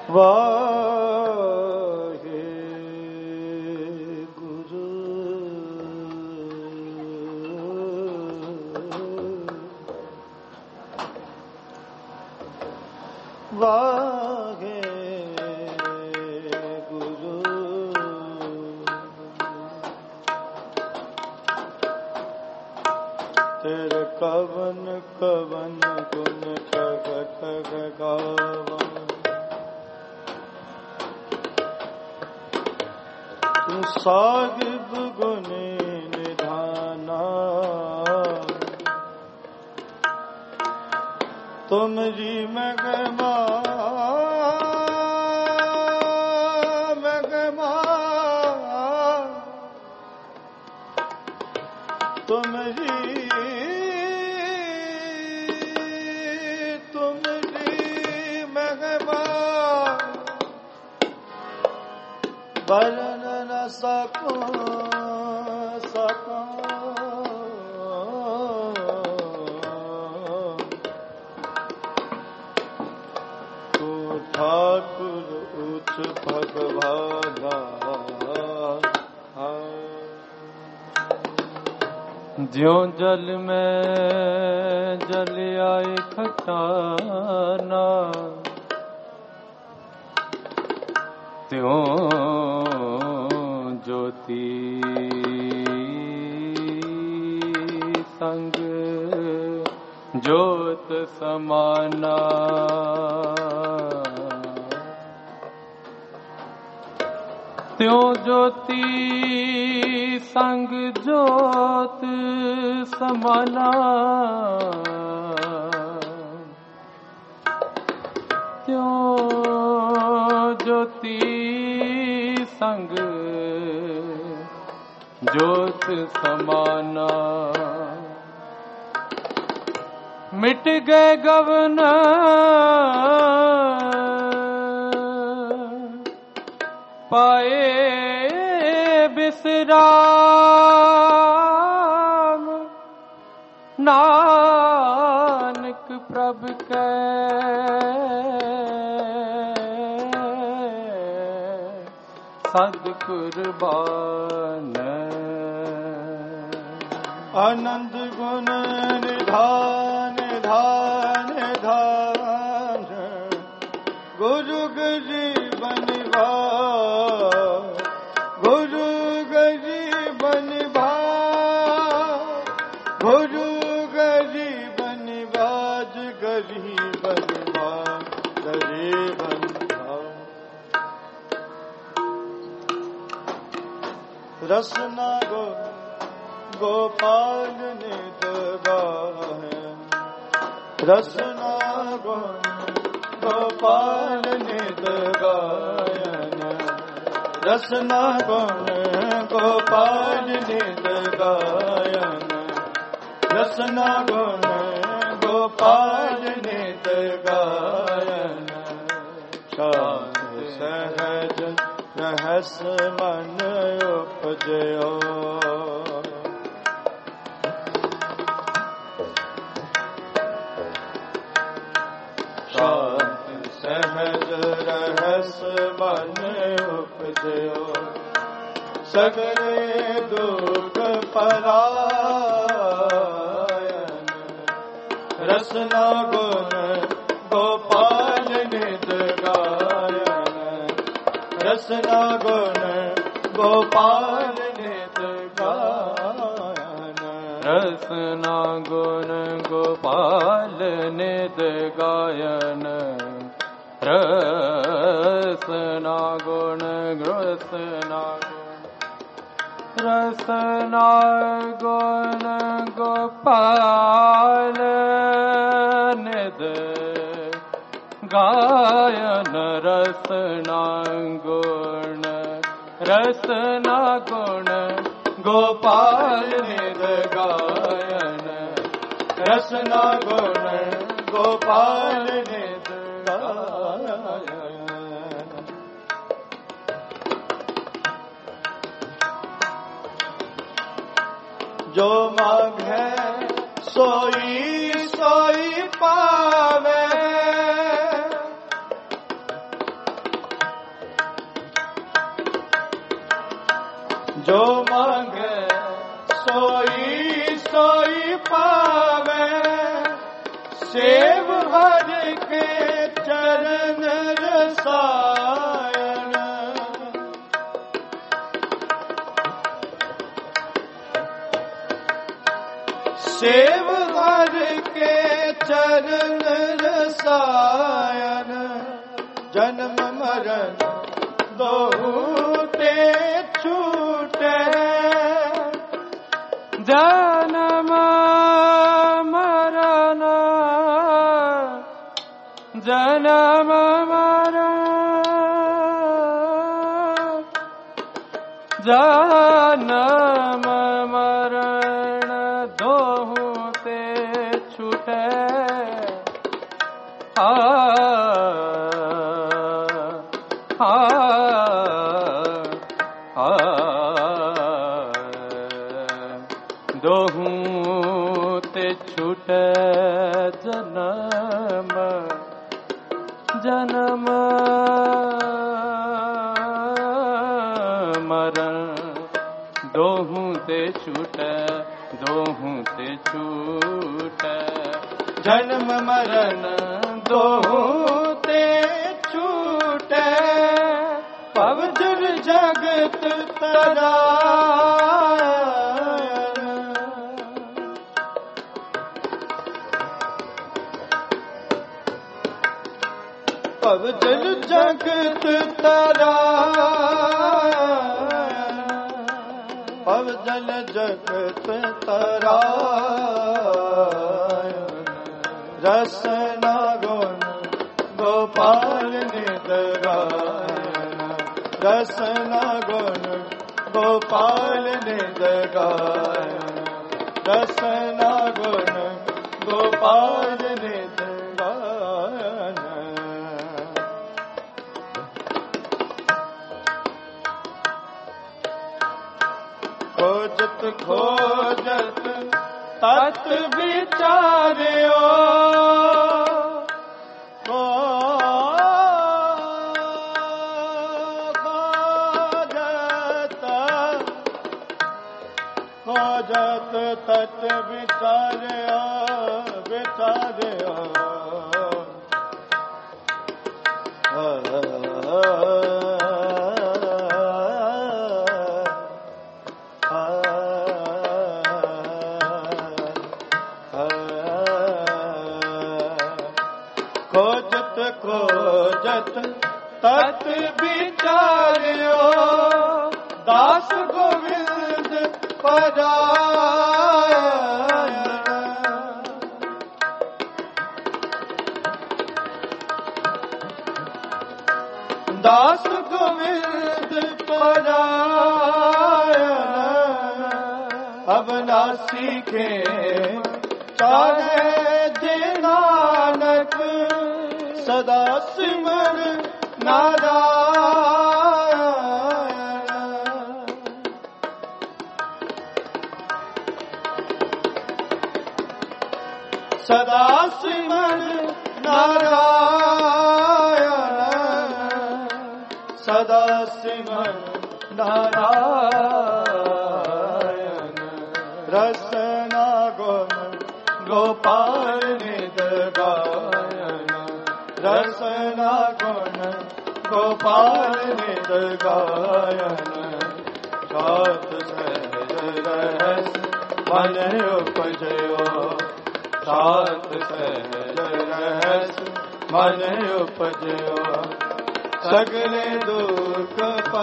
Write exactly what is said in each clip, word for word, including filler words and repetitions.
वाहे गुरु वाहे गुरु तेरे कवन कवन गुण ठग ठग गावा तू साहिब गुने निधाना तुमरी महिमा महिमा तुमरी तुमरी महिमा वर्ण न सकूं सकूं तू ठाकुर उच्च भगवाना ज्यों जल में जल आए खटाना त्यों ज्योति संग ज्योत समाना त्यों ज्योति संग ज्योत समाना त्यों ज्योति संग ज्योत समाना मिट गए गवन पाए विश्राम नानक प्रभ कै सद कुर्बान आनंद गुण निधान धान धान गुरु गरीबन भा गुरु गरीबन भा गुरु गरीबन बाज गरीबन भा गरीबन भा रसना गो गोपाल ने दगाए रसना गो गोपाल ने दगायन रसना गुण गोपाल ने दगायन रसना गुण गोपाल ने दगायन शांत सहज रहस मन उपजयो शांत सहज रहस मन उपजयो सगरे दुख परायन रसना गुण गोपाल निध गायन रसना गुण गोपाल निध गायन रसना गुण गोपाल निध गायन रसना गुण रसना रसना गुण गोपाल निध गायन रसना गुण रसना गुण गोपाल निध गायन रसना गुण गोपाल निध गायन जो मांगे सोई सोई पावे हरि के चरण रसायन, सेव हरि के चरण रसायन, जन्म मरण दोहु ते छूटे, जन्म मरण जन्म मरण जन्म मरण दोहु ते छूटे, आ आ आ दोहु ते छूटे, जन्म जन्म मरण दोहु ते छूटे, दोहु ते छूटे, जन्म मरण दोहु ते छूटे, पवजर जगत तरायन, पवजर जगत तरायन, पवजल जगत तरायन, रसना गुण गोपाल नित गायन, रसना गुण गोपाल नित गायन, रसना गुण गोपाल नित गायन। खोजत खोजत तत विचार्यो, खोजत तत विचार्यो विचार्यो, खोजत खोजत तत विचार्यो, दास गोविंद परायण, दास गोविंद परायण, अब ना सीखे चाहे जे नानक, सदा सिमर नारायण, सदा सिमर नारायण, सदा सिमर नारायण, रसना गुण गोपाल नित गायन, रसना गुण गोपाल नित गायन, सात सहज रहस मन उपजयो, सात सहज रहस मन उपजयो, सगले दुख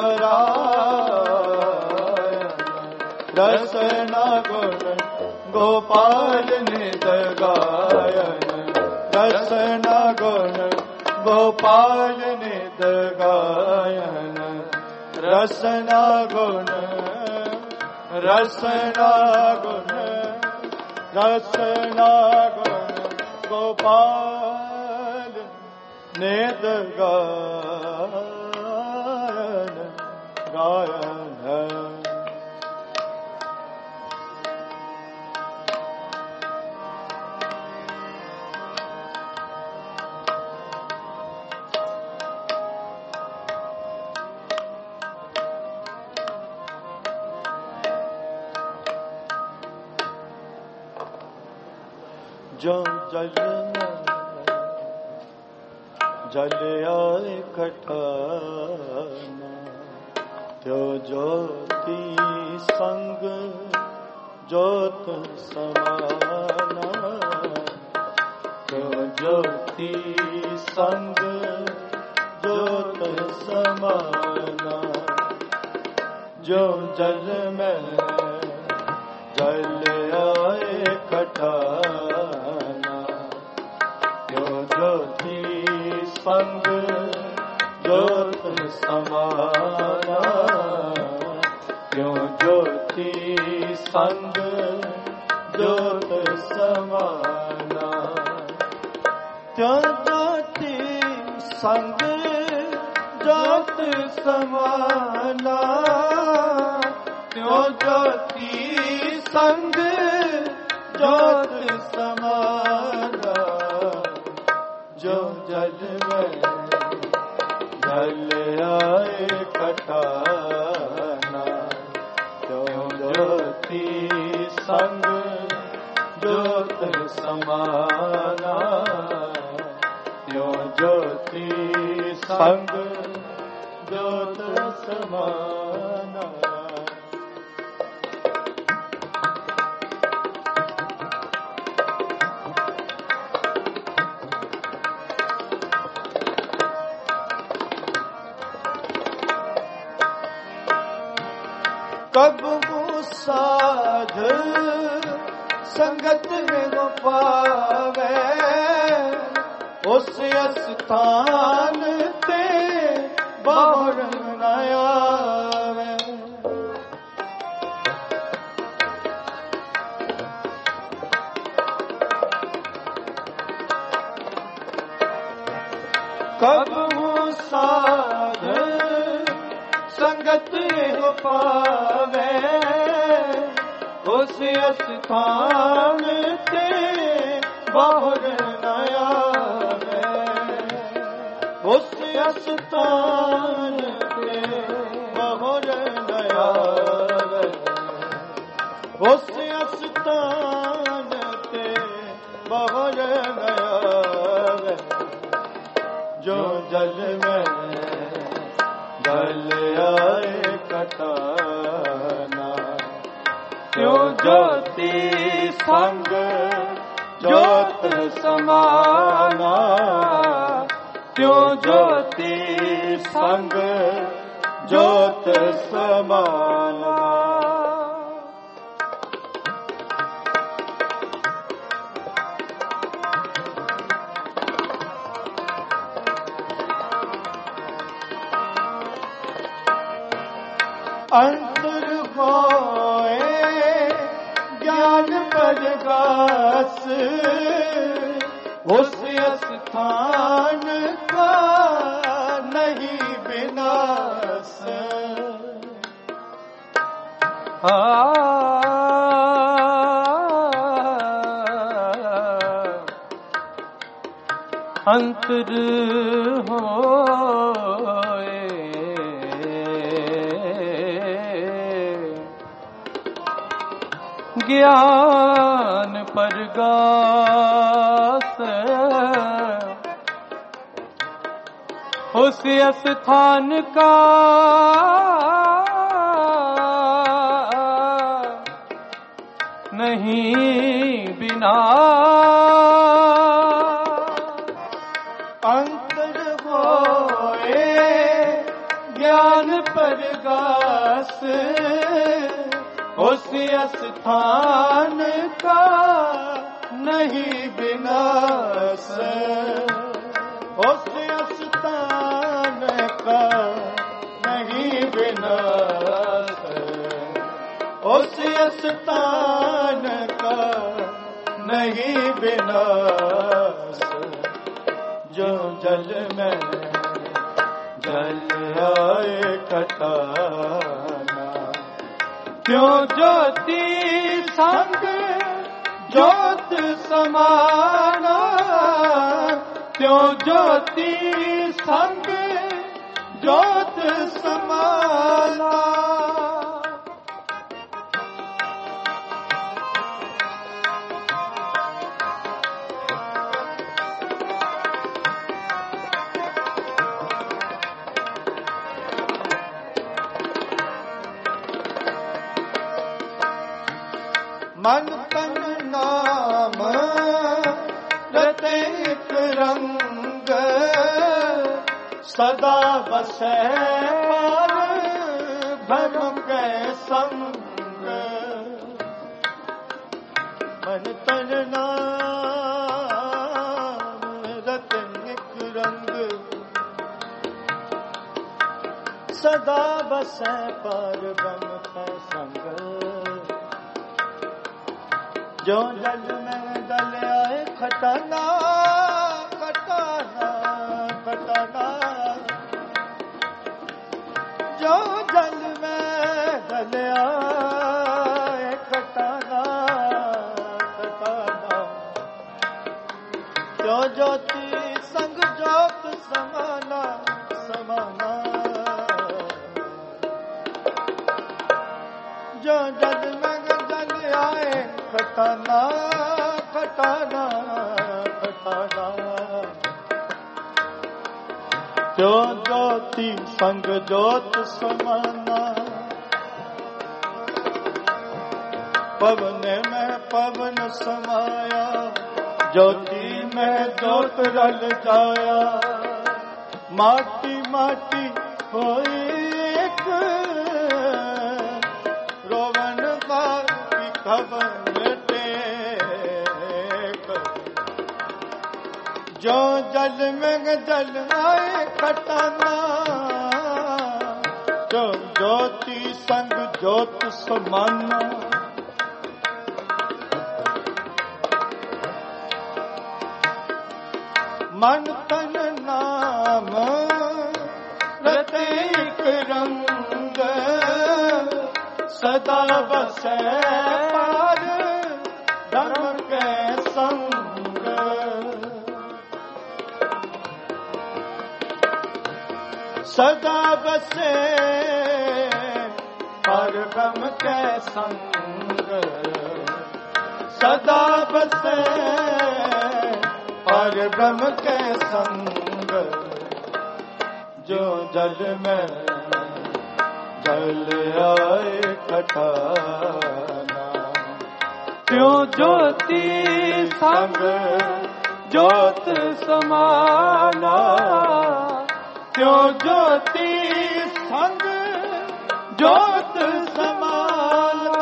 परायण, रसना गुण गोपाल नित गायन, रसना गुण गोपाल नित गायन, रसना गुण रसना गुण रसना गुण गोपाल नित गायन गायन। जो जल जल आए कठाना त्यो ज्योति संग ज्योत समाना त्यो ज्योति संग ज्योत समाना जो जल में जल आए कठाना त्यो ज्योति संग ज्योत समाना त्यो ज्योति संग ज्योत समाना त्यो ज्योति संग ज्योत समाना त्यो ज्योति संग ज्योत समाना जो जल में जल आए कठाना त्यो ज्योति संग ज्योत समाना त्यो ज्योति संग ज्योत समाना कब वो साध संगत में वो पावे उस स्थान ते बाहर न आवे कब वो साध संगत हो पावे उस स्थान ते बाहर न आवे उस स्थान ते बाहर न आवे उस स्थान ते बाहर न आवे जो जल में जल आए कठाना त्यो ज्योति संग ज्योत समाना त्यो ज्योति संग ज्योत समाना अंतर होए ज्ञान परगास उस स्थान का नहीं विनाश अंतर होए ज्ञान परगास उस स्थान का नहीं बिना अंतर होए ज्ञान परगास उस स्थान का नहीं विनाश उस स्थान का नहीं विनाश उस स्थान का नहीं विनाश जो जल में जल आए कठाना त्यो ज्योति संग ज्योत समाना त्यो ज्योति संग ज्योत समाना मन तन नाम रते एक रंग सदा बसै पार भ्रम के संग मन तन नाम रते एक रंग सदा बसै पार भ्रम के संग जो जल में डल आए खटाना खटाना खटाना जो जल में डल आए खटाना खटाना जो ज्योति संग ज्योत समाना समाना जो जल में डल आए खटाना खटाना खटाना जो ज्योति संग ज्योत समाना पवन में पवन समाया ज्योति में ज्योत रल जाया माटी माटी होई एक रोवन का की खबर जो जल में जल आए खटाना जो ज्योति संग ज्योत समाना मन तन नाम प्रत्येक रंग सदा बसै पार धर्म के संग सदा बसे हर गम के संग सदा बसे हर गम के संग जो जल में जल आए खटाना त्यों ज्योति संग ज्योत समाना त्यों ज्योति संग ज्योत समाना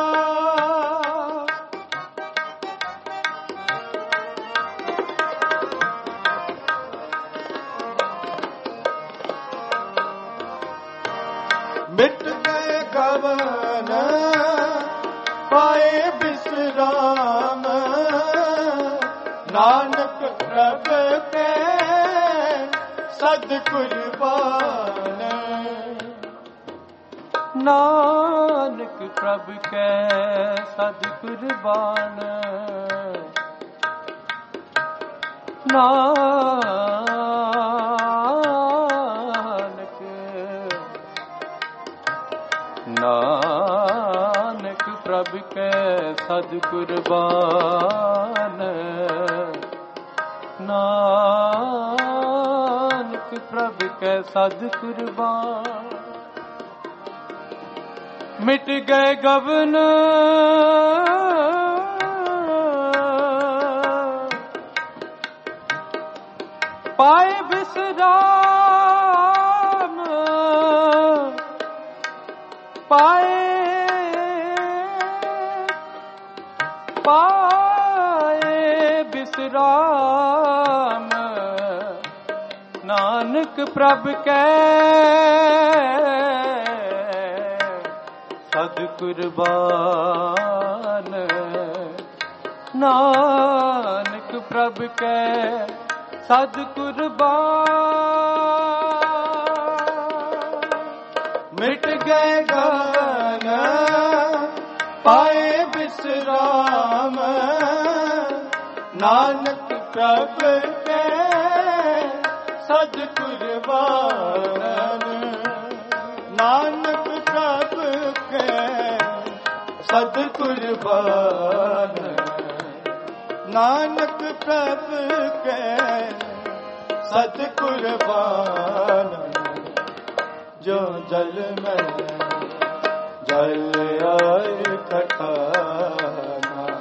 मिट गए गवन पाए विश्राम नानक प्रभ के सद कुर्बान नानक प्रभ के सद कुर्बान नानक नानक प्रभ के सद कुर्बान नानक प्रभ के सद कुर्बान मिट गए गबन पाए विश्राम पाए पाए विश्राम नानक प्रभ के सद कुर्बान नानक प्रभ के सद कुर्बान मिट गए गान पाए विश्राम नानक प्रभ के सद कुर्बान नानक प्रभ के सद कुर्बान नानक प्रभ के सद कुर्बान जो जल में जल आए खटाना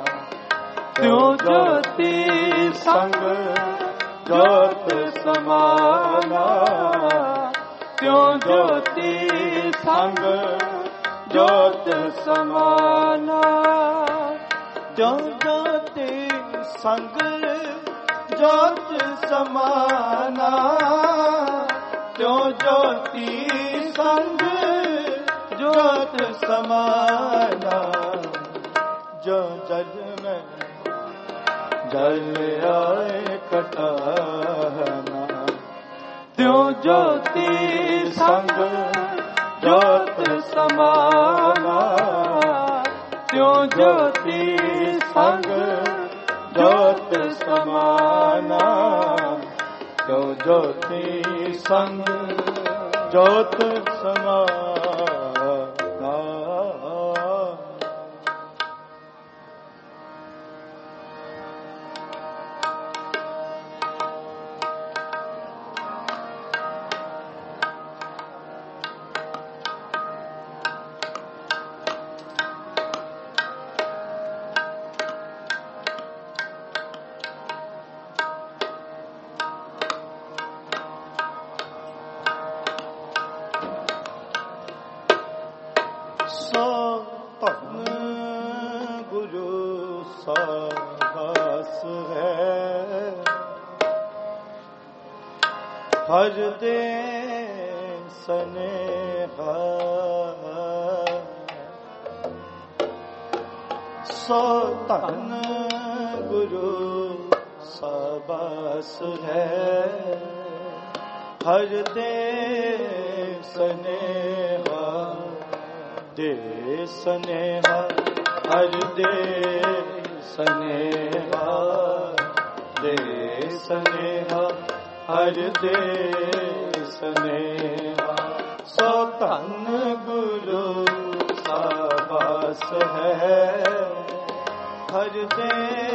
ਤਿਉ ਜੋਤੀ ਸੰਗ ਜੋਤ ਸਮਾਨਾ, ਤਿਉ ਜੋਤੀ ਸੰਗ ਜੋਤ ਸਮਾਨਾ, ਤਿਉ ਜੋਤੀ ਸੰਗ ਜੋਤ ਸਮਾਨਾ, ਤਿਉ ਜੋਤੀ ਸੰਗ ਜੋਤ ਸਮਾਨਾ, ਜੋ ਜਲ ਮੈਂ ਜਲ ਆਏ ਕਟਾਨਾ, ਤਿਉ ਜੋਤੀ ਸੰਗ ਜੋਤ ਸਮਾਨਾ, ਤਿਉ ਜੋਤੀ ਸੰਗ ਜੋਤ ਸਮਾਨਾ, ਤਿਉ ਜੋਤੀ ਸੰਗ ਜੋਤ ਸਮਾਨਾ। ਹਰ ਦੇ ਸਨੇਹਾ ਸੋ ਧਨ ਗੁਰੂ ਸਾਬਾਸ ਹੈ, ਹਰ ਦੇ ਸਨੇਹਾ ਦੇ ਸਨੇਹਾ, ਹਰ ਦੇ ਸਨੇਹਾ ਦੇ ਸਨੇਹਾ, ਹਰ ਦੇ ਸਨੇਹਾ ਸੋ ਧਨ ਗੁਰੂ ਸਾਬਾਸ ਹੈ, ਹਰ ਦੇ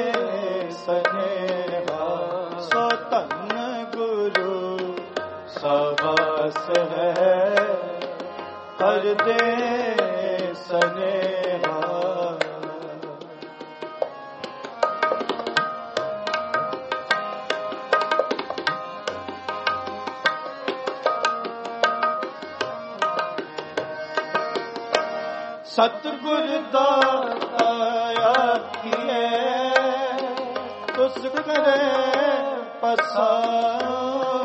ਸਨੇਹਾ ਸੋ ਧਨ ਗੁਰੂ ਸਾਬਾਸ ਹੈ, ਹਰ ਦੇ ਸਨੇਹਾ। ਸਤਿਗੁਰ ਦਾਤਾ ਆਖੀਏ ਤੁਸ ਕਰੇ ਪਸਾਰ,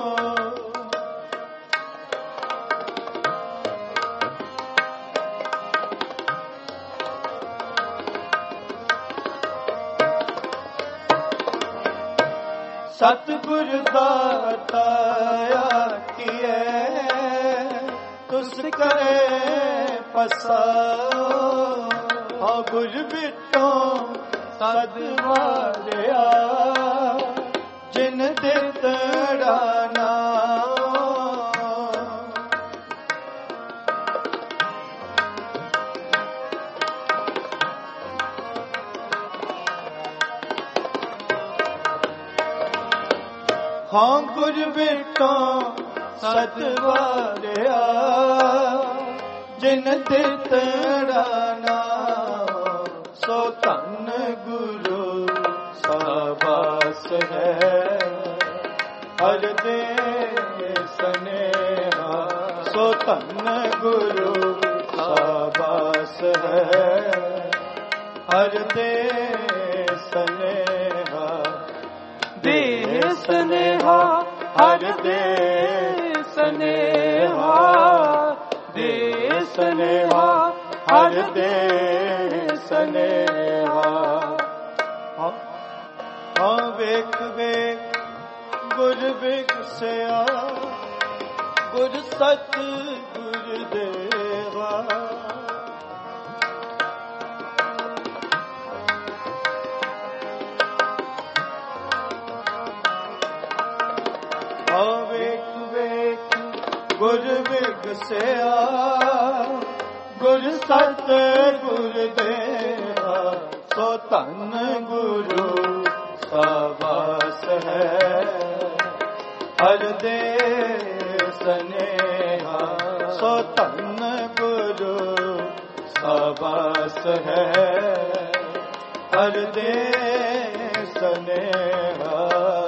ਸਤਿਗੁਰ ਦਾਤਾ ਆਖੀਏ ਤੁਸ ਕਰੇ ਪਸਾਰ, ਹਾਂ ਗੁਰ ਬਿਟੋ ਸਦ ਵਾਰਿਆ ਜਿਨ ਦਿੱਤੜਾ ਨਾਮ, ਹਾਂ ਗੁਰ ਬਿਟੋ ਸਦ ਵਾਰਿਆ ਜਿਨ ਦਿੱਤੜਾ ਨਾਮ, ਸੋ ਧੰਨ ਗੁਰੂ ਸਾਬਾਸ ਹੈ, ਹਰ ਦੇ ਸਨੇਹਾ ਸੋ ਧੰਨ ਗੁਰੂ ਸਾਬਾਸ ਹੈ, ਹਰ ਦੇ ਸਨੇਹਾ ਦੇ ਸਨੇਹਾ, ਹਰ ਦੇ ਸਨੇਹਾ ਦੇ ਸਨੇਹਾ, ਹਰ ਦੇ ਸਨੇਹਾ। ਹਾਂ ਵੇਖ ਵੇਖ ਗੁਰ ਵਿਗਸਿਆ, ਗੁਰ ਸਤ ਗੁਰ ਦੇਵਾ, ਹਾਂ ਵੇਖ ਵੇਖ ਗੁਰ ਵਿਗਸਿਆ, ਗੁਰ ਸਤ ਗੁਰ ਦੇਵਾ, ਸੋ ਧੰਨ ਗੁਰੂ ਸਾਬਾਸ ਹੈ, ਹਰ ਦੇ ਸਨੇਹਾ ਸੋ ਧੰਨ ਗੁਰੂ ਸਾਬਾਸ ਹੈ, ਹਰ ਦੇ ਸਨੇਹਾ।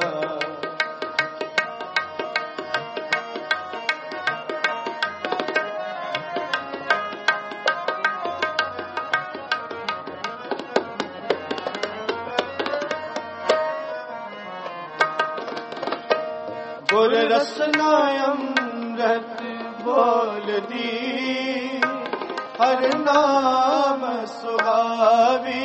ਗੁਰ ਰਸਨਾ ਅੰਮ੍ਰਿਤ ਬੋਲਦੀ, ਹਰ ਨਾਮ ਸੁਹਾਵੀ।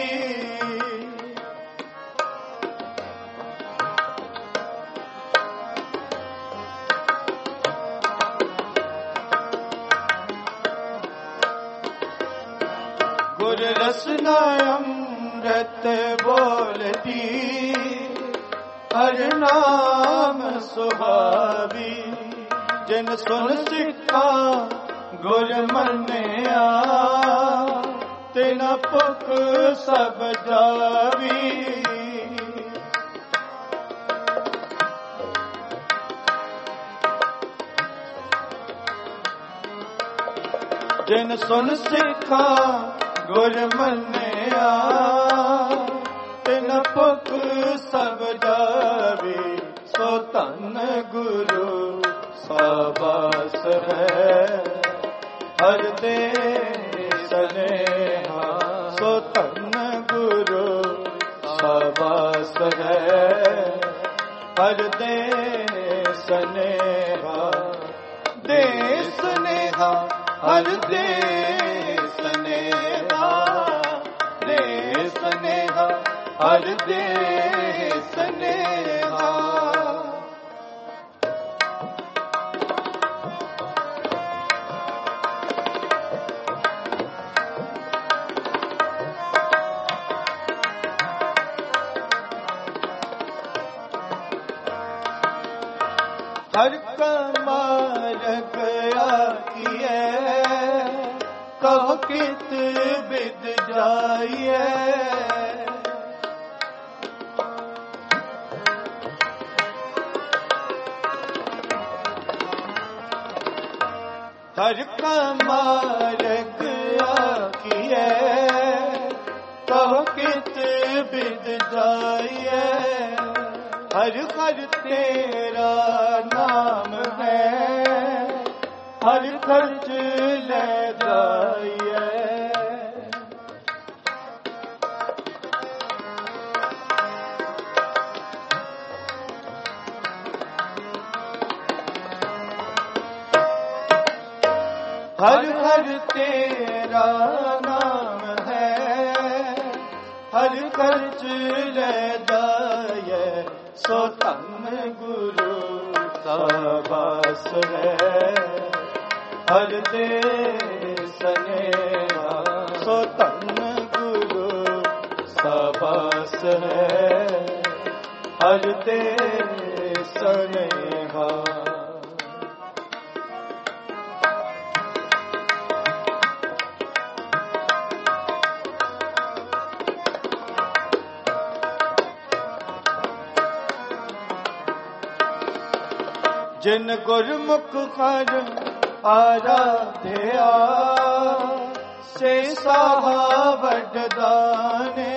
ਗੁਰ ਰਸਨਾ ਅੰਮ੍ਰਿਤ ਬੋਲਦੀ, ਹਰ ਨਾਮ ਸੁਹਾਵੀ। ਜਿਨ ਸੁਨ ਸਿੱਖਾ ਗੁਰ ਮੰਨਿਆ, ਤਿਨ ਭੁਖ ਸਭ ਜਾਵੀ। ਜਿਨ ਸੁਨ ਸਿੱਖਾ ਗੁਰ ਮੰਨਿਆ, ਤਿਨ ਭੁਖ ਸਭ ਜਾਵੀ। ਸੋ ਧੰਨ ਗੁਰੂ ਸਾਬਾਸ ਹੈ, ਹਰ ਦੇ ਸਨੇਹਾ। ਸੋ ਧੰਨ ਗੁਰੂ ਸਾਬਾਸ ਹੈ, ਹਰ ਦੇ ਸਨੇਹਾ। ਦੇ ਸਨੇਹਾ ਹਰ ਦੇ ਸਨੇਹਾ, ਦੇ ਸਨੇਹਾ ਹਰ ਦੇ ਸਨੇਹਾ। ਹਰ ਕਮਾਰਗ ਆਖੀਐ, ਕਹੋ ਕਿਤ ਬਿਦ ਜਾਈਐ। ਹਰ ਕਮਾਰਗ ਆਖੀਐ, ਕਹੋ ਕਿਤ ਬਿਦ ਜਾਈਐ। ਹਰ ਹਰ ਤੇਰਾ ਨਾਮ ਹੈ, ਹਰ ਖਰਚ ਲੈ ਜਾਈਐ। ਹਰ ਹਰ ਤੇਰਾ ਨਾਮ ਹੈ, ਹਰ ਖਰਚ ਲੈ ਜਾਈਐ। ਸੋ ਧੰਨ ਗੁਰੂ ਸਾਬਾਸ ਹੈ, ਹਰ ਦੇ ਸਨੇਹਾ। ਸੋ ਧੰਨ ਗੁਰੂ ਸਾਬਾਸ ਹੈ, ਹਰ ਦੇ ਸਨੇਹਾ। ਜਿਨ ਗੁਰਮੁਖ ਹਰ ਆਰਾਧਿਆ, ਸੇ ਸਾਹਾ ਵਡਦਾਨੇ।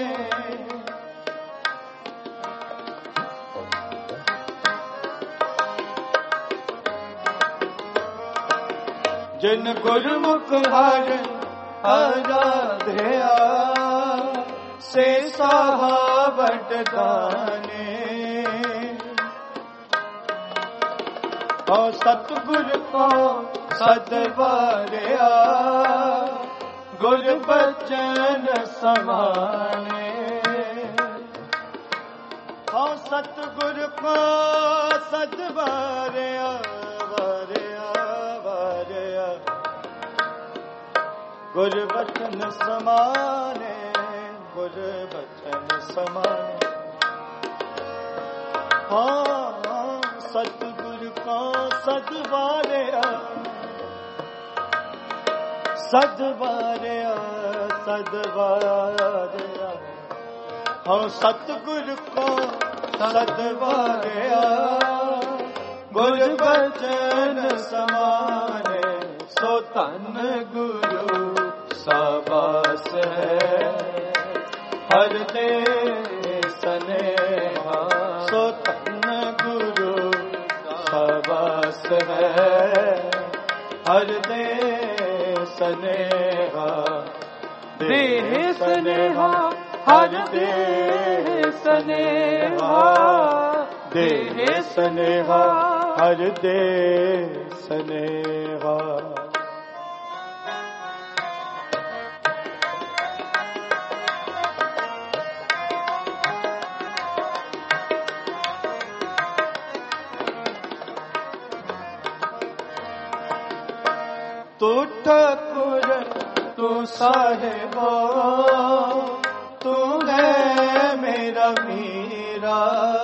ਜਿਨ ਗੁਰਮੁਖ ਹਰ ਆਰਾਧਿਆ, ਸੇ ਸਾਹਾ ਵਡਦਾਨੇ। ਸਤਿਗੁਰ ਕੋ ਸਦ ਵਾਰਿਆ, ਗੁਰ ਬਚਨ ਸਮਾਨੇ। ਹਾਂ ਸਤਿਗੁਰ ਕੋ ਸਦ ਵਾਰਿਆ, ਵਾਰਿਆ ਵਾਰਿਆ, ਗੁਰ ਬਚਨ ਸਮਾਨੇ। ਗੁਰ ਬਚਨ ਸਮਾਨੇ। ਹਾਂ ਸਤਿਗੁਰ ਕਾ ਸਦ ਵਾਰਿਆ, ਸਦ ਵਾਰਿਆ, ਸਦ ਵਾਰਿਆ। ਹਾਂ ਸਤਿਗੁਰ ਕੋ ਸਦ ਵਾਰਿਆ, ਗੁਰ ਬਚਨ ਸਮਾਨੇ। ਸੋ ਧੰਨ ਗੁਰੂ ਸਾਬਾਸ ਹੈ, हर दे स्नेहा सो तन गुरु सबस है हर दे स्नेहा देह स्नेहा हर देह स्नेहा देह स्नेहा हर दे स्नेहा तू ठाकुर तू साहिबा तू है मेरा मीरा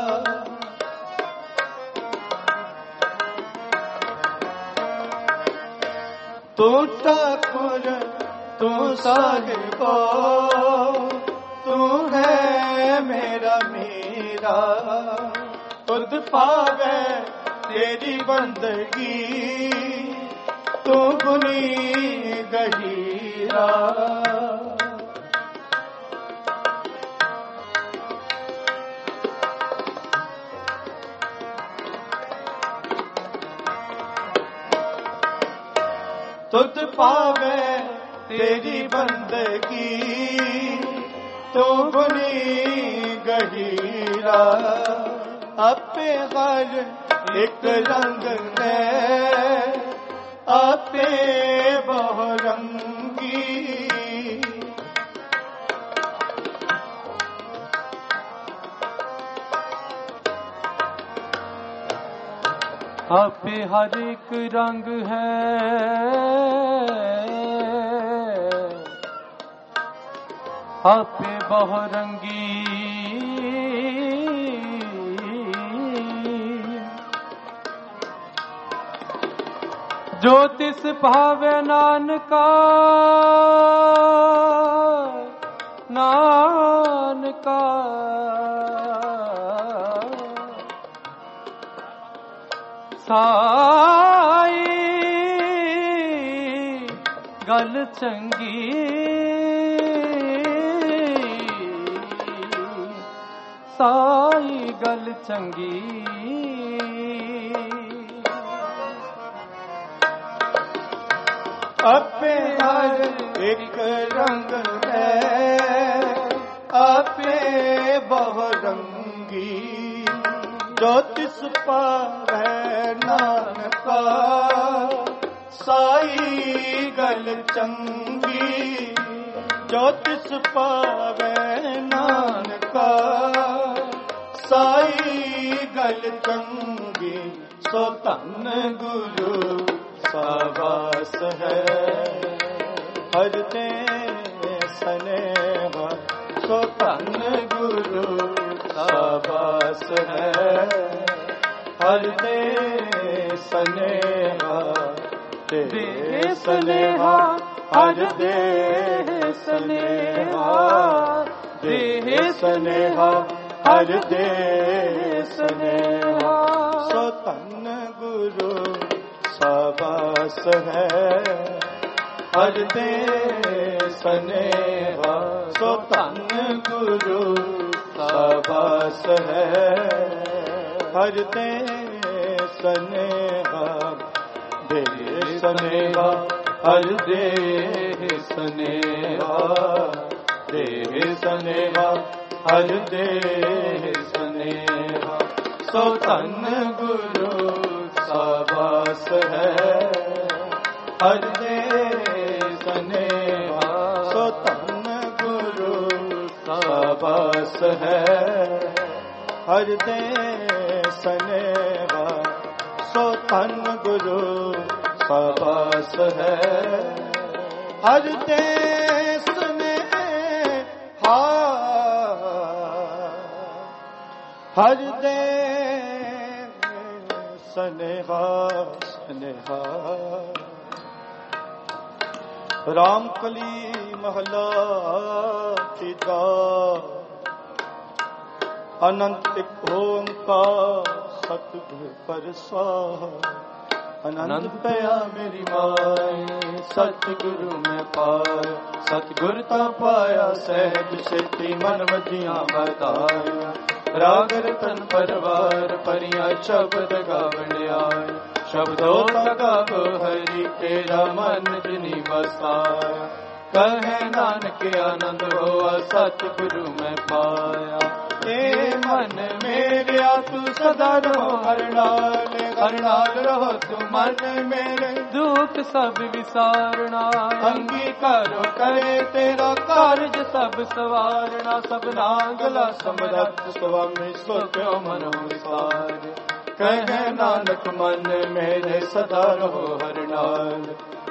तू ठाकुर तू साहिबा तू है मेरा मीरा तुझ पावे तेरी बंदगी तू गुनी गहीरा तुझ पावे तेरी बंदगी तू गुनी गहीरा आपे हर एक रंग है आपे बहुरंगी आपे हर एक रंग है आपे बहुरंगी जो तिस भावे नानका नानका साई गल चंगी साई गल चंगी आपे हर एक रंग है आपे बहुरंगी जो तिस पावै नानका साई गल चंगी जो तिस पावै नानका साई गल चंगी सो धन गुरु साबास है हर दे स्नेहा सो धन गुरु साबास है हर दे स्नेहा दे स्नेहा हर दे स्नेहा दे स्नेहा हर दे स्नेहा सो धन गुरु साबास है हर दे स्नेहा सो धन गुरु साबास है हर दे स्नेहा दे स्नेहा हर दे स्नेहा दे स्नेहा हर दे स्नेहा सो धन गुरु साबास है हर दे स्नेहा सो धन गुरु साबास है हर दे स्नेहा सो धन गुरु साबास है हर दे स्नेहा हर दे स्नेहा स्नेहा रामकली महला तीजा अनंत एक ओंकार सतगुर प्रसाद ਆਨੰਦ ਪਿਆ ਮੇਰੀ ਮਾਏ। ਸਤਿਗੁਰੂ ਮੈਂ ਪਾਇਆ ਸਤਿਗੁਰ ਤਾਂ ਪਾਇਆ ਸਹਿਜ ਸੇਤੀ ਮਨ ਵਧੀਆਂ ਵਧਾਇਆ। ਰਾਗ ਰਤਨ ਪਰਵਾਰ ਭਰੀਆਂ ਸ਼ਬਦ ਗਾਵਣਿਆ। ਸ਼ਬਦੋ ਤਾ ਗਾਵੋ ਹਰੀ ਤੇਰਾ ਮਨ ਜਿਨੀ ਵਸਾਇਆ। ਕਹੇ ਨਾਨਕ ਆਨੰਦ ਹੋਆ ਸਤਿਗੁਰੂ ਮੈਂ ਪਾਇਆ। ਏ ਮਨ ਮੇਰਿਆ ਤੂੰ ਸਦਾ ਰਹੋ ਹਰ ਨਾਲ, ਹਰ ਨਾਲ ਰਹੋ ਤੂੰ ਮਨ ਮੇਰੇ। ਦੁਖ ਸਭ ਵਿਸਾਰਣਾ ਅੰਗੀਕਾਰੋ ਕਰੇ ਤੇਰਾ ਕਾਰਜ ਸਭ ਸਵਾਰਣਾ। ਸਭਨਾ ਗਲਾ ਸਮਰੱਥ ਸੁਆਮੀ ਸੋ ਕਿਉ ਮਨੋ ਵਿਸਾਰ। ਕਹੇ ਨਾਨਕ ਮਨ ਮੇਰੇ ਸਦਾ ਰਹੋ ਹਰ ਨਾਲ।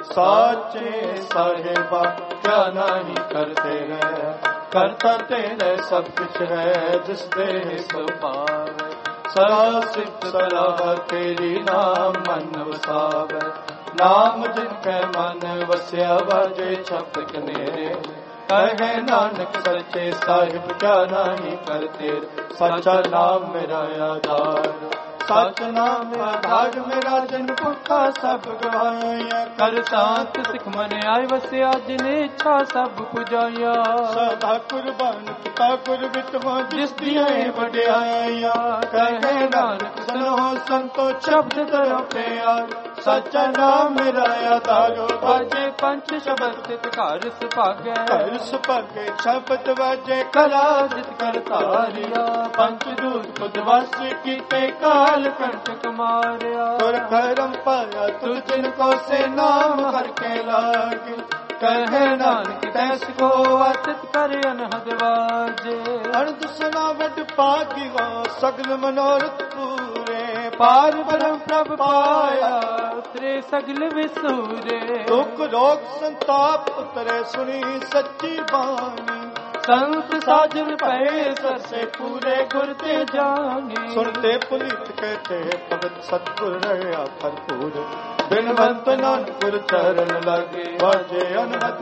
ਸਾਚੇ ਸਾਹਿਬਾ ਕਿਆ ਨਾਹੀ ਕਰਤੇ ਹੈ, ਕਰਤਾ ਤੇਰੇ ਸਭ ਕੁਛ ਹੈ ਜਿਸ ਦੇ ਸੋ ਪਾਵੇ। ਸਦਾ ਸਿਫਤ ਸਲਾਹ ਤੇਰੀ ਨਾਮ ਮਨ ਵਸਾਵੇ। ਨਾਮ ਜਿਨ ਕੈ ਮਨ ਵਸਿਆ ਵਾਜੇ ਛਪ ਕਨੇਰੇ। ਕਹੇ ਨਾਨਕ ਸੱਚੇ ਸਾਹਿਬ ਕਿਆ ਨਾਹੀ ਕਰਤੇ। ਸੱਚਾ ਨਾਮ ਮੇਰਾ ਆਧਾਰ, ਸਚ ਨਾਮ ਆਧਾਰ ਮੇਰਾ। ਜਨ ਭੁੱਖਾ ਸਭ ਗਵਾਇਆ, ਕਰ ਸਾਤ ਸਿਖ ਮਨ ਆਏ ਵਸਿਆ। ਜਿਨੇ ਇੱਛਾ ਸਭ ਪੁਜਾਇਆ। ਸਦਾ ਕੁਰਬਾਨ ਪਿਤਾ ਗੁਰ ਵਿਟਵਾ ਜਿਸ ਦੀਆਂ ਵਡਿਆਈਆਂ। ਕਹੇ ਨਾਨਕ ਸੁਨੋ ਸੰਤੋ ਸ਼ਬਦ ਤਰੋ ਪਿਆਰ। ਸੱਚਾ ਨਾਮ ਮੇਰਾ ਆਧਾਰੋ ਵਾਜੇ ਪੰਜ ਸ਼ਬਦ ਤਿਤ ਘਰ ਸੁਭਾਗੈ। ਘਰ ਸੁਭਾਗੈ ਸ਼ਬਦ ਵਾਜੇ ਕਲਾ ਜਿਤ ਕਰ ਧਾਰਿਆ। ਪੰਜ ਦੂਤ ਖੁਦ ਵਸ ਕੀਤੇ ਕਾਲ ਕੰਟਕ ਮਾਰਿਆ। ਤੁਰ ਕਰਮ ਪਾਇਆ ਤੁ ਜਿਨ ਕੋ ਸੇ ਨਾਮ ਹਰ ਕੇ ਲਾਗੇ। ਕਹੇ ਨਾਨਕ ਤੈਸ ਕੋ ਆਤਿਤ ਕਰ ਅਨਹਦ ਵਾਜੇ। ਅਨੰਦ ਸੁਨਾ ਵਡ ਪਾਗੀ ਹੋ ਸਗਲ ਮਨੋਰਥ ਪੂਰੇ। ਪਾਰ ਬ੍ਰਹਮ ਪ੍ਰਭ ਪਾਇਆ ਉਤਰੇ ਸਗਲ ਵਿਸੂਰੇ। ਦੁਖ ਰੋਗ ਸੰਤਾਪ ਉਤਰੇ ਸੁਣੀ ਸੱਚੀ ਬਾਣੀ। ਸੰਤ ਸਾਜਨ ਪਏ ਸਰਸੇ ਪੂਰੇ ਗੁਰ ਤੇ ਜਾਣੀ। ਸੁਣਤੇ ਪੁਨੀਤ ਕਹਤੇ ਭਗਤ ਸਤਿਗੁਰ ਰਹਾ ਭਰਪੂਰ। ਬਿਨਵੰਤ ਨਾਨਕ ਗੁਰ ਚਰਨ ਲਾਗੇ ਵਾਜੇ ਅਨਹਦ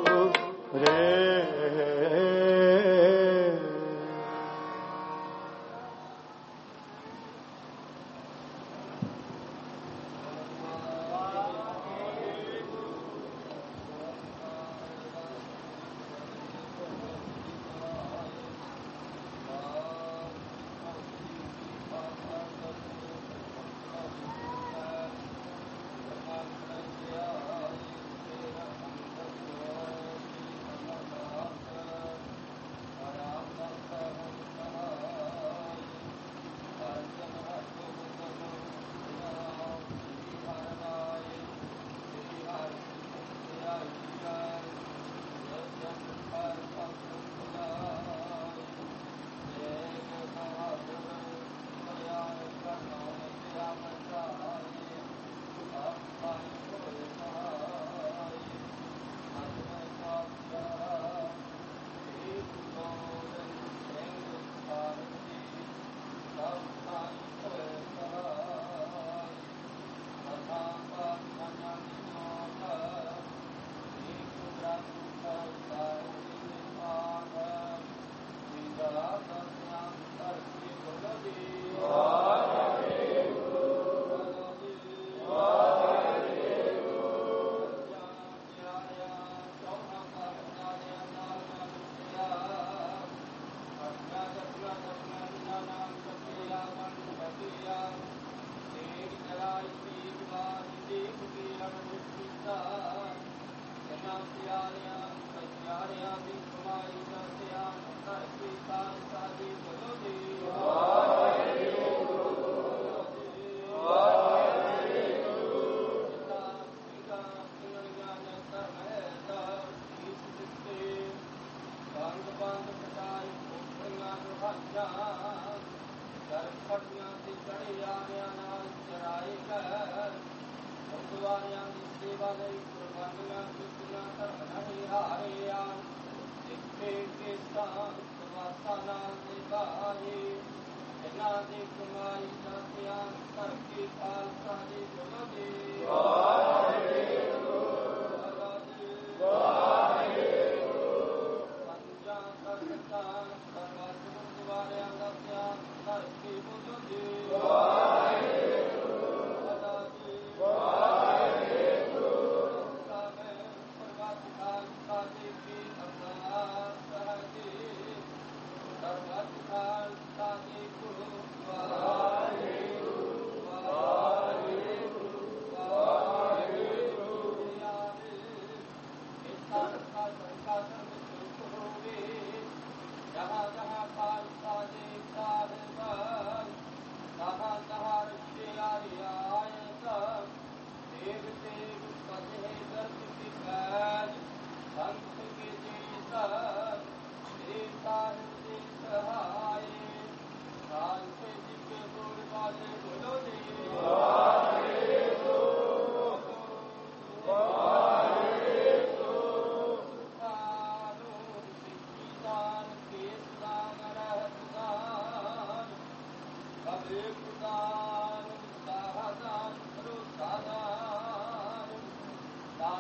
ਪੂਰੇ।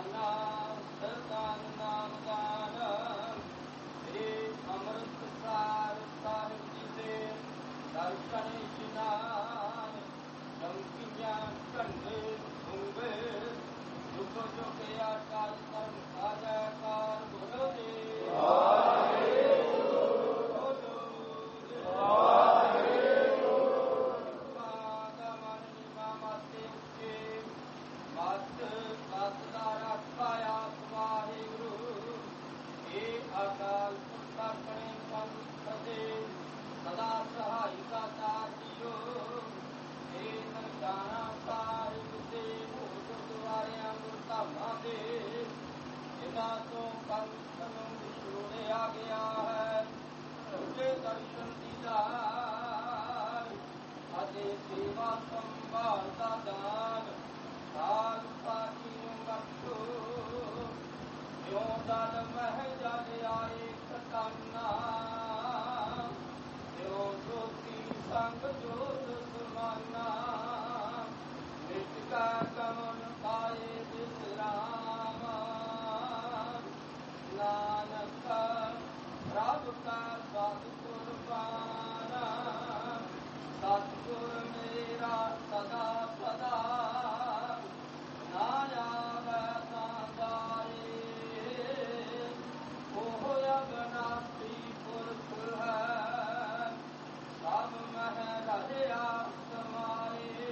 ਦਾਨਾ ਸਰਦਾਨ ਨਾਮ ਦਾਨ ਸ੍ਰੀ ਅੰਮ੍ਰਿਤਸਰ ਸਾਹਿਬ ਜੀ ਦੇ ਦਰਸ਼ਨ ਇਸ਼ਨਾਨ ਚਮਕੀਆਂ ਝੰਡੇ ਹੁੰਗੇ ਜੁਗ ਜੁਗ ਅਕਾਲ ਧਰਮ ਸਾਜਾ ਕਾਰ ਗੁਰੂ ਜੀ ਅਕਾਲ ਪੁਰਖ ਆਪਣੇ ਪੰਥ ਦੇ ਸਦਾ ਸਹਾਈ ਦਾਤਾ ਜੀਓ ਇਹ ਨਨਕਾਣਾ ਸਾਹਿਬ ਦੇ ਗੁਰਦੁਆਰਿਆਂ ਗੁਰਧਾਮਾਂ ਦੇ ਜਿਨ੍ਹਾਂ ਤੋਂ ਪੰਥ ਨੂੰ ਵਿਛੋੜਿਆ ਗਿਆ ਹੈ ਉੱਚੇ ਦਰਸ਼ਨ ਦੀਦਾਰ ਅਤੇ ਸੇਵਾ ਸੰਭਾਲ ਦਾ ਦਾਨ ਸਾਲ ਸਾਜੀ ਨੂੰ ਬਖਸ਼ੋ ਜੋ ਦਲ ਮਹਿ ਜਲ ਆਏ ਖਟਾਨਾ ਜੋ ਜੋਤੀ ਸੰਗ ਜੋਤ ਸਮਾਨਾ ਨਿਸ਼ਕਾ ਕਮਨ ਪਾਏ ਵਿਸਰਾਮ ਨਾਨਕ ਰੱਬ ਕਾ ਸਤਿਗੁਰ ਬਾਣਾ ਸਤਿਗੁਰ ਮੇਰਾ ਸਦਾ ਸਦਾ ਨਾ ਆਵੈ ਸਾਂਦਾਰੇ ਉਹ ਅਗਨਾਸੀ ਪੁਰਖ ਹੈ ਸਭ ਮਹਿ ਰਹਿਆ ਸਮਾਏ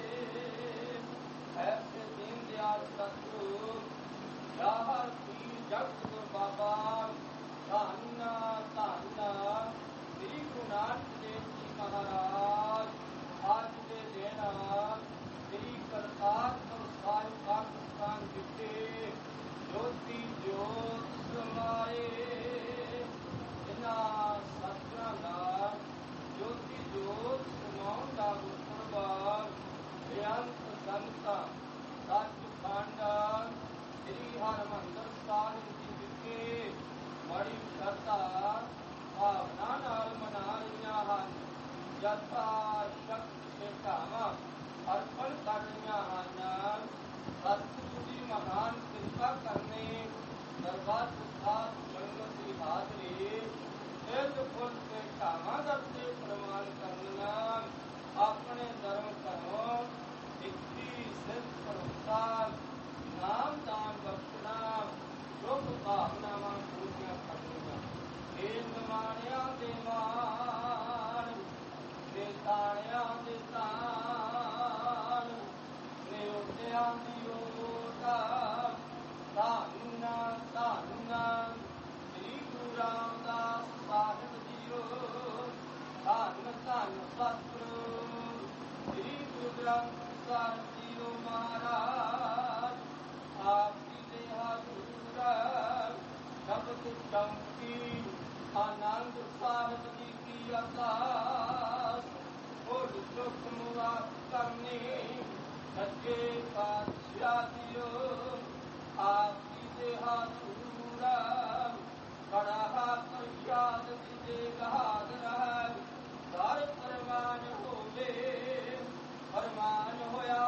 ਐਸੇ ਦੀਨ ਦਿਆਲ ਸਤਿਗੁਰ ਯਾਰ ਕੀ ਜਗਤ ਗੁਰ ਬਾਬਾ ਧੰਨ ਧੰਨ ਸ੍ਰੀ ਗੁਰੂ ਨਾਨਕ ਦੇਵ ਜੀ ਮਹਾਰਾਜ ਅੱਜ ਦੇ ਦਿਨ ਸ੍ਰੀ ਕਰਤਾਰਪੁਰ ਸਾਹਿਬ ਪਾਕਿਸਤਾਨ ਵਿਖੇ ਜੋਤੀ ਜੋਤ ਸਮਾਏ ਇਹਨਾਂ ਸਤਿਗੁਰਾਂ ਦਾ ਜੋਤੀ ਜੋਤ ਸਮਾਉਣ ਦਾ ਗੁਰਪੁਰਬ ਬੇਅੰਤ ਸੰਗਤਾਂ ਸੱਚਖੰਡ ਸ੍ਰੀ ਹਰਿਮੰਦਰ ਸਾਹਿਬ ਜੀ ਵਿਖੇ ਬੜੀ ਸ਼ਰਧਾ ਭਾਵਨਾ ਨਾਲ ਮਨਾ ਰਹੀਆਂ ਹਨ ਯਥਾ ਸ਼ਕਤੀ ਸੇਵਾਵਾਂ ਅਰਪਣ ਕਰ ਰਹੀਆਂ ਹਨ ਸਤਿਗੁਰੂ ਦੀ ਮਹਾਨ ਕਿਰਪਾ ਕਰਨੇ ਦਰਬਾਰ ਸਾਹਿਬ ਸੰਗਤ ਦੀ ਹਾਜ਼ਰੀ ਸਿੱਧ ਫੁੱਲ ਤੇ ਢਾਵਾਂ ਦਰਤੇ ਪ੍ਰਮਾਨ ਕਰਨਾ ਆਪਣੇ ਧਰਮ ਘਰੋਂ ਸਿੱਖੀ ਸਿੱਧ ਭਰੋਸਾ ਨਾਮ ਦਾਨ ਬਖਸ਼ਣਾ ਸ਼ੁਭ ਭਾਵਨਾਵਾਂ ਪੂਰੀਆਂ ਕਰਨੀਆਂ ਇਹ ਨਿਮਾਣਿਆਂ ਦੇ ਮਾਣ ਨੇ ਤਾਣਿਆਂ ਦੇ ਤਾਣ ਨੇ ਉੱਡਿਆਂ ਦੀ ਓਟਾ ਧੰਨ ਧੰਨ ਸ੍ਰੀ ਗੁਰੂ ਰਾਮਦਾਸ ਸਾਹਿਬ ਜੀਓ ਧੰਨ ਧੰਨ ਸਤਿਗੁਰੂ ਸ੍ਰੀ ਗੁਰੂ ਗ੍ਰੰਥ ਸਾਹਿਬ ਜੀਓ ਮਹਾਰਾਜ ਆਪ ਜੀ ਦੇ ਹਾਜ਼ੂਰ ਸ਼ਬਦ ਚਮਕੀ ਆਨੰਦ ਸਾਹਿਬ ਜੀ ਕੀ ਅਰਦਾਸ ਬੋਲ ਸੁਖ ਮੁਰਾਦ ਕਰਨੀ ਸੱਚੇ ਪਾਤਸ਼ਾਹ ਜੀਓ ਆਪ ਜੀ ਦੇ ਹਾਜ਼ੂਰ ਕੜਾ ਪ੍ਰਸ਼ਾਦ ਜੀ ਦੇ ਬਹਾਦਰ ਹੈ ਸਾਰੇ ਪਰਮਾਨ ਹੋਵੇ ਪਰਮਾਨ ਹੋਇਆ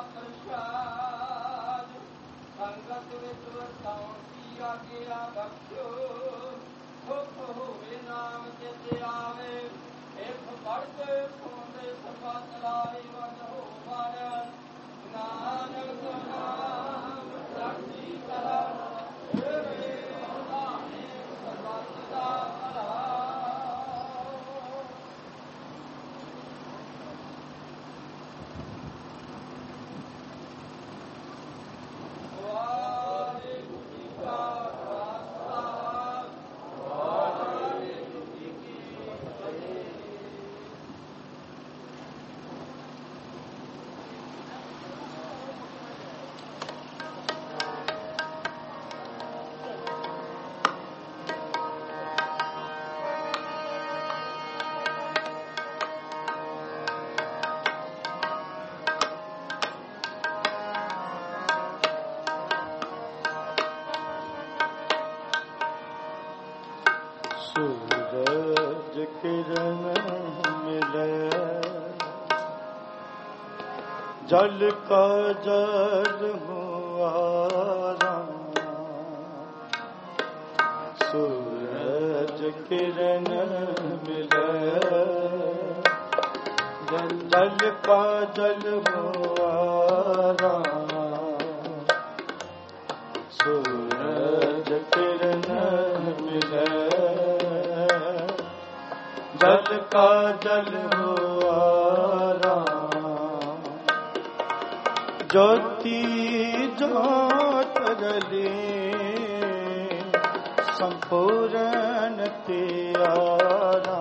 ਪ੍ਰਸ਼ਾਦ ਸੰਗਤ ਵਿੱਚ ਵਰਤਾਉਣ ਦੀ ਆਗਿਆ ਬਖਸ਼ੋ ਸੁਖ ਹੋਵੇ ਨਾਮ ਚਿਤ ਆਵੇ ਇੱਕ ਪੜ ਕੇ ਸੋਂਦੇ ਸਪਤ ਲਾਈ ਵਨ ਹੋ ਮਾਰਿਆ ਨਾਨਕ ਨਾਮ ਸਾਡੀ ਕਲਾ ਰੇ ਨਾਮੇ ਸਦਾ ਸਦਾ ਭਲਾ ਵਾਹਿਗੁਰੂ ਜੀ ਕਾ ਖਾਲਸਾ ਵਾਹਿਗੁਰੂ ਜੀ ਕੀ ਫਤਿਹ। ਸੂਰਜ ਕਿਰਨ ਮਿਲੇ ਜਲ ਕਾ ਜਲ ਹੁਆ ਰਾਮ सूरज किरण मिले जल जल का जल हुआ सूरज किरण मिले जल का जल हुआ ज्योति ज्योत जली संपूर्ण तियारा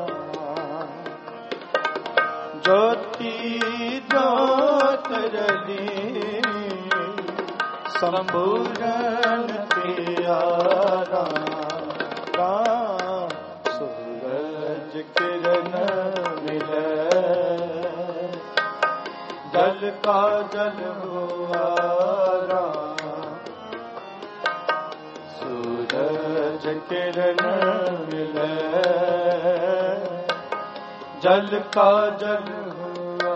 ज्योति ज्योत जली संपूर्ण तियारा सूरज किरण मिले जल का जल हुआ सूरज किरण मिले जल का जल हुआ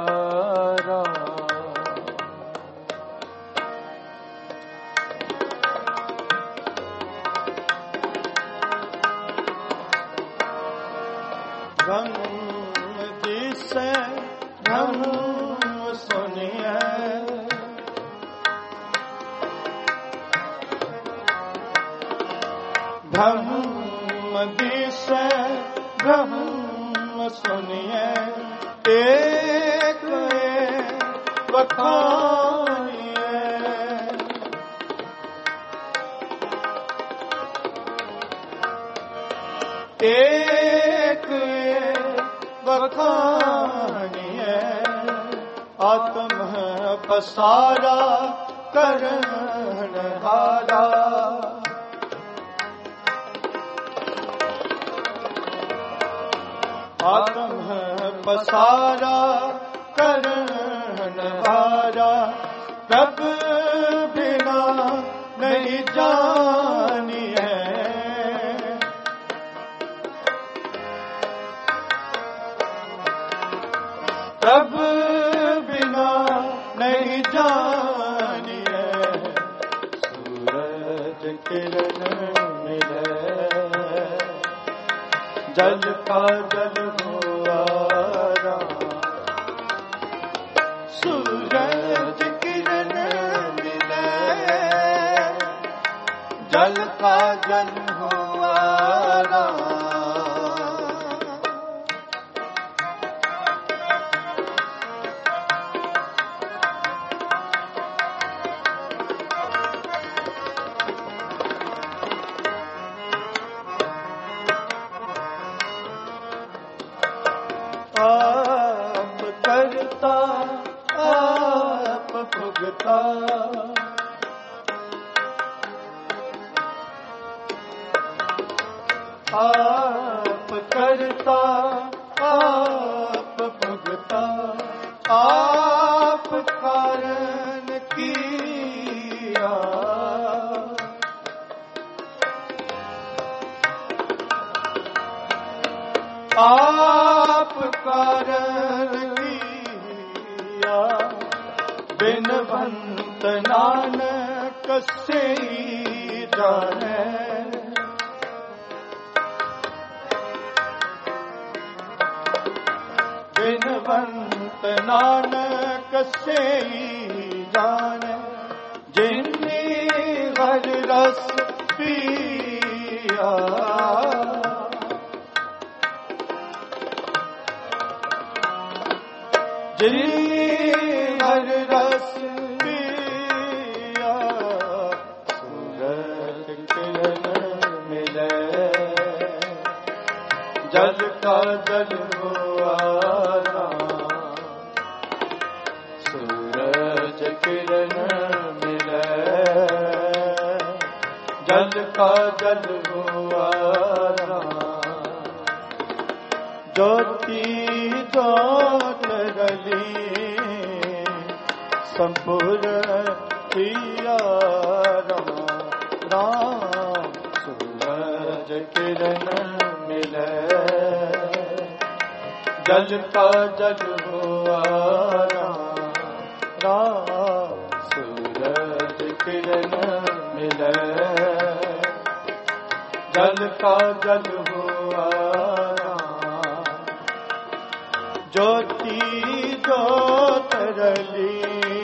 ब्रह्म जिसे ब्रह्म सुनिए ब्रह्म दिशे ब्रह्म सुनिए एक बखानिए एक बखानिए आत्म पसारा करण हारा आत्म पसारा करण हारा रब बिना नहीं जानिए रब बिना नहीं जानिए सूरज किरण मिले जल का जल हुआ सूरज किरण मिले जल का जल हुआ आप करता आप भुगता आप करता आप भुगता आप कारण किया आप कारण किया बिनवंत नानक से जाने बिनवंत नानक से जाने जिन्नी हर रस पिया जिन्नी हर रस पिया सूरज किरण मिले जल का जल हुआ सूरज किरण मिले जल का जल हुआ ज्योति ज्योत रली संपूर्ण पिया राम सूरज किरण मिले जल का जल हुआ राम सूरज किरण मिले जल का जल हुआ ज्योति ज्योत रली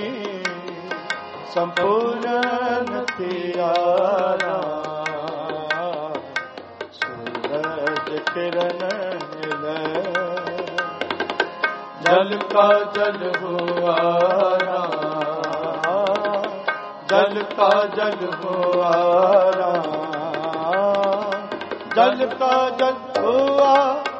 संपूर्ण तियारा सूरज किरण जल का जल हुआ जल का जल हुआ जल का जल हुआ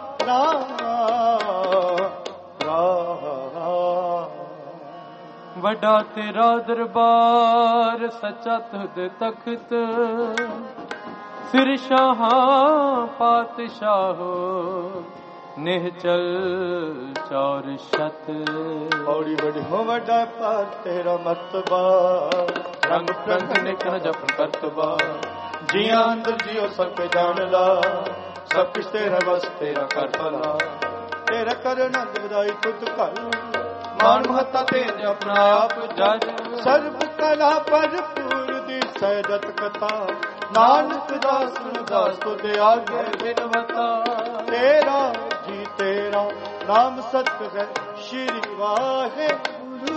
वड्डा तेरा दरबार सच्चा तुद तख्त सिर शाहां पातशाहो निहचल चौर शत औड़ी बड़ी हो वड्डा पार तेरा मतबा रंग प्रंग निकन जप करतबा जिया अंदर जियो सब पे जान ला सब कुछ तेरा बस तेरा कर भला तेरा कर नंद बधाई तुद कर मान महता तेज अपना आप जज सर्व कला भरपूर दी सैदत कथा नानक दास दास तुद आगे बिनवता तेरा जी तेरा नाम सत्य है श्री वाहेगुरु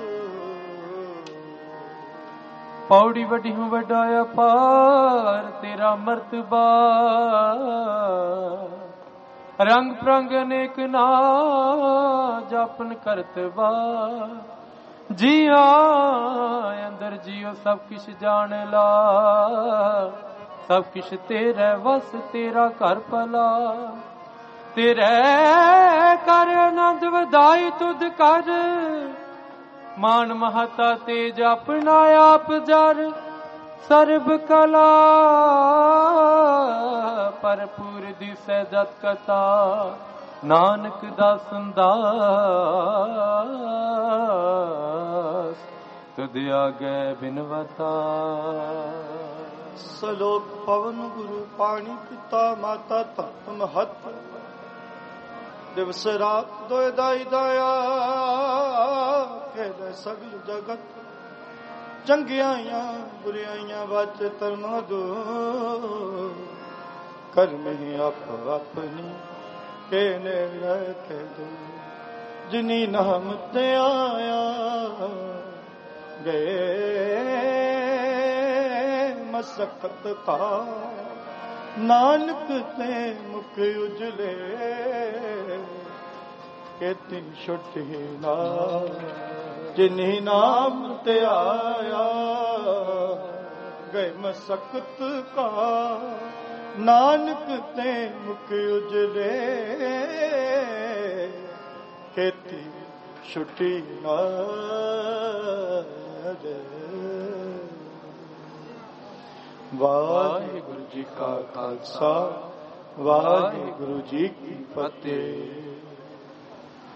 पौड़ी वड्डी हूँ वड्डाया पार तेरा मर्तबा रंग प्रंग अनेक ना जापन करतबा जिया अंदर जियो सब किश जान ला सब किश तेरे वस तेरा घर भला तेरे कर आनंद वधाई तुद कर मान महता तेज अपना आप जर सर्ब कला भरपूर दिसै जत कथा नानक दासन दास तुद आगे बिनवता सलोक पवन गुरु पानी पिता माता तत्व महत दिवस रात दोय दाई दाया कहदे सगल जगत चंगियाइयां बुरियाइयां बच तरम दो कर्म ही आप अपनी के ने रख दो जिनी नाम ते आया गए मसकत का नानक ते मुख उजले केती छुट्टी ना जिन्हीं नाम ते आया गए मसकत का नानक ते मुख उजले केती छुट्टी ना वाहिगुरु जी का खालसा वाहिगुरु जी की फतेह।